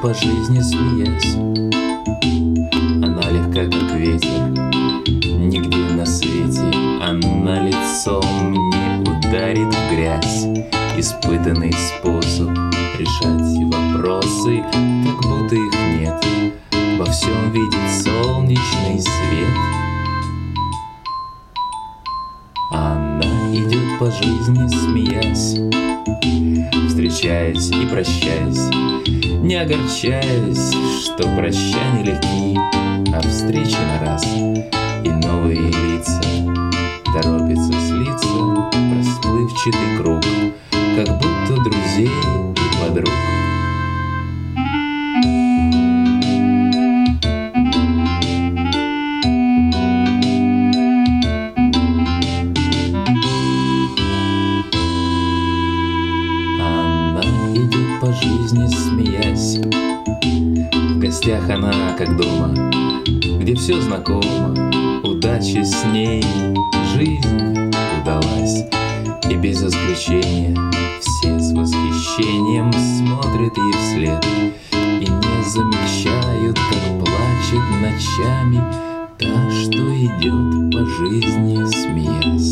по жизни смеясь. Она легка, как ветер, нигде на свете она лицом не ударит в грязь. Испытанный способ решать вопросы, как будто их нет. Во всем видит солнечный свет. Она идет по жизни, смеясь, встречаясь и прощаясь, не огорчаясь, что прощания легки, а встречи на раз и новые лица торопятся слиться в расплывчатый круг, как будто друзей и подруг. Она идет по жизни, смеясь. В гостях она, как дома, где все знакомо. Удача с ней, жизнь удалась. И без исключения все с восхищением смотрят ей вслед и не замечают, как плачет ночами та, что идет по жизни, смеясь.